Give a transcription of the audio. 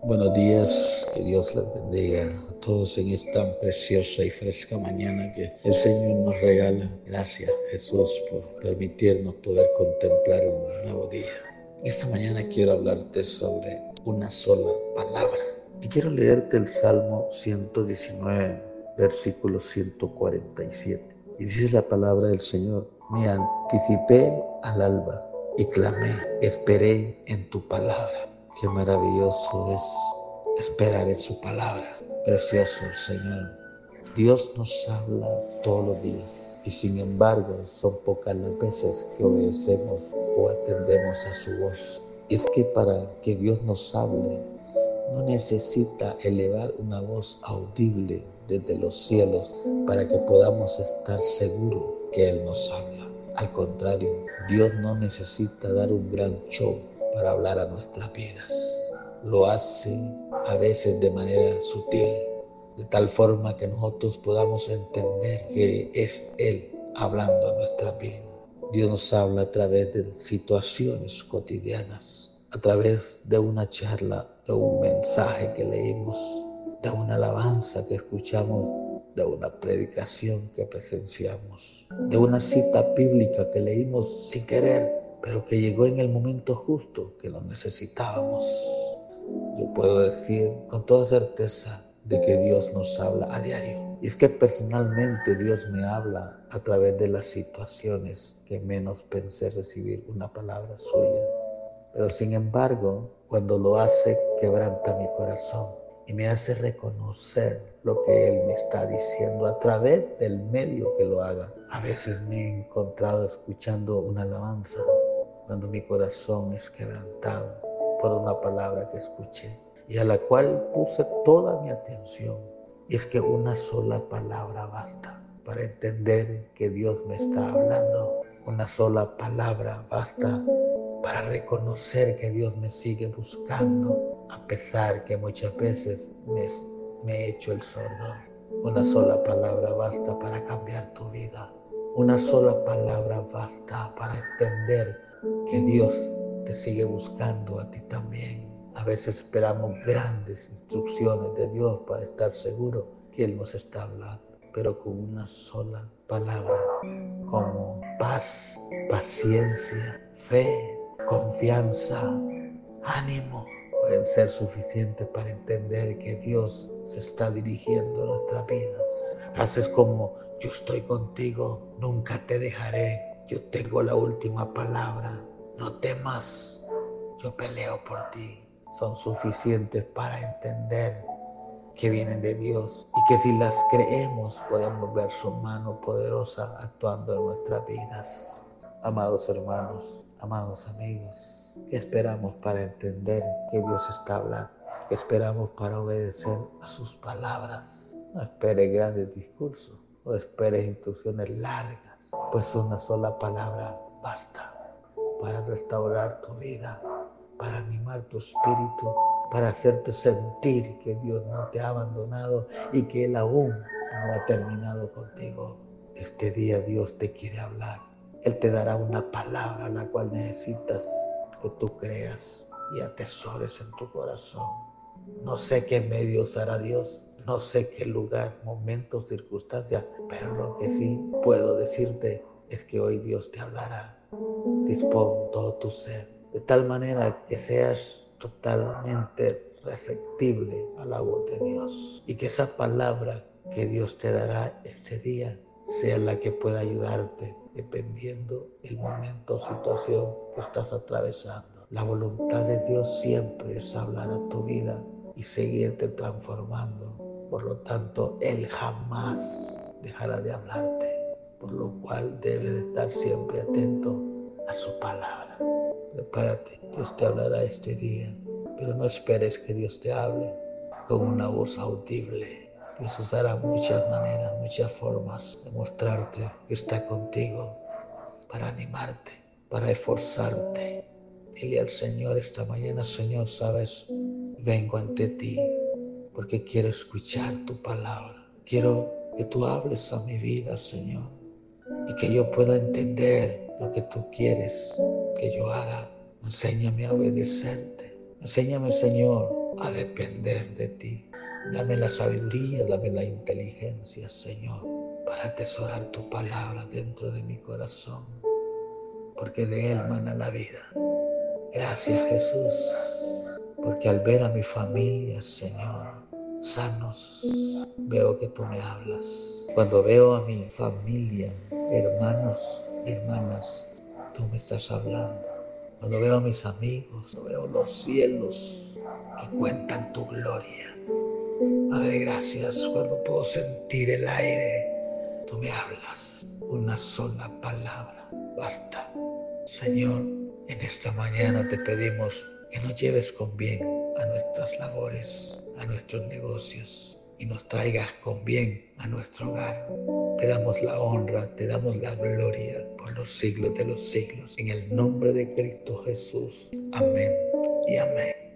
Buenos días, que Dios les bendiga a todos en esta preciosa y fresca mañana que el Señor nos regala. Gracias, Jesús, por permitirnos poder contemplar un nuevo día. Esta mañana quiero hablarte sobre una sola palabra. Y quiero leerte el Salmo 119, versículo 147. Y dice la palabra del Señor: me anticipé al alba y clamé, esperé en tu palabra. Qué maravilloso es esperar en su palabra. Precioso el Señor. Dios nos habla todos los días y sin embargo son pocas las veces que obedecemos o atendemos a su voz. Es que para que Dios nos hable no necesita elevar una voz audible desde los cielos para que podamos estar seguros que Él nos habla. Al contrario, Dios no necesita dar un gran show para hablar a nuestras vidas. Lo hace a veces de manera sutil, de tal forma que nosotros podamos entender que es Él hablando a nuestra vida. Dios nos habla a través de situaciones cotidianas, a través de una charla, de un mensaje que leímos, de una alabanza que escuchamos, de una predicación que presenciamos, de una cita bíblica que leímos sin querer, pero que llegó en el momento justo que lo necesitábamos. Yo puedo decir con toda certeza de que Dios nos habla a diario. Y es que personalmente Dios me habla a través de las situaciones que menos pensé recibir una palabra suya. Pero sin embargo, cuando lo hace, quebranta mi corazón y me hace reconocer lo que Él me está diciendo a través del medio que lo haga. A veces me he encontrado escuchando una alabanza cuando mi corazón es quebrantado por una palabra que escuché y a la cual puse toda mi atención. Y es que una sola palabra basta para entender que Dios me está hablando. Una sola palabra basta para reconocer que Dios me sigue buscando, a pesar que muchas veces me he hecho el sordo. Una sola palabra basta para cambiar tu vida. Una sola palabra basta para entender que Dios te sigue buscando a ti también. A veces esperamos grandes instrucciones de Dios para estar seguros que Él nos está hablando, pero con una sola palabra, como paz, paciencia, fe, confianza, ánimo, pueden ser suficientes para entender que Dios se está dirigiendo a nuestras vidas. Haces como: yo estoy contigo, nunca te dejaré, yo tengo la última palabra, no temas, yo peleo por ti. Son suficientes para entender que vienen de Dios y que si las creemos podemos ver su mano poderosa actuando en nuestras vidas. Amados hermanos, amados amigos, ¿qué esperamos para entender que Dios está hablando? ¿Qué esperamos para obedecer a sus palabras? No esperes grandes discursos, no esperes instrucciones largas, pues una sola palabra basta para restaurar tu vida, para animar tu espíritu, para hacerte sentir que Dios no te ha abandonado y que Él aún no ha terminado contigo. Este día Dios te quiere hablar. Él te dará una palabra la cual necesitas que tú creas y atesores en tu corazón. No sé qué medio usará Dios, no sé qué lugar, momento, circunstancia, pero lo que sí puedo decirte es que hoy Dios te hablará. Dispón todo tu ser, de tal manera que seas totalmente receptible a la voz de Dios. Y que esa palabra que Dios te dará este día sea la que pueda ayudarte dependiendo el momento o situación que estás atravesando. La voluntad de Dios siempre es hablar a tu vida y seguirte transformando. Por lo tanto, Él jamás dejará de hablarte, por lo cual debes de estar siempre atento a su palabra. Prepárate, Dios te hablará este día, pero no esperes que Dios te hable con una voz audible. Dios usará muchas maneras, muchas formas de mostrarte que está contigo, para animarte, para esforzarte. Dile al Señor esta mañana: Señor, sabes, vengo ante ti porque quiero escuchar tu palabra. Quiero que tú hables a mi vida, Señor, y que yo pueda entender lo que tú quieres que yo haga. Enséñame a obedecerte. Enséñame, Señor, a depender de ti. Dame la sabiduría, dame la inteligencia, Señor, para atesorar tu palabra dentro de mi corazón, porque de él mana la vida. Gracias, Jesús, porque al ver a mi familia, Señor, sanos, veo que tú me hablas. Cuando veo a mi familia, hermanos, hermanas, tú me estás hablando. Cuando veo a mis amigos, cuando veo los cielos que cuentan tu gloria. Padre, gracias cuando puedo sentir el aire. Tú me hablas una sola palabra. Basta. Señor, en esta mañana te pedimos que nos lleves con bien a nuestras labores, a nuestros negocios y nos traigas con bien a nuestro hogar. Te damos la honra, te damos la gloria por los siglos de los siglos. En el nombre de Cristo Jesús. Amén y amén.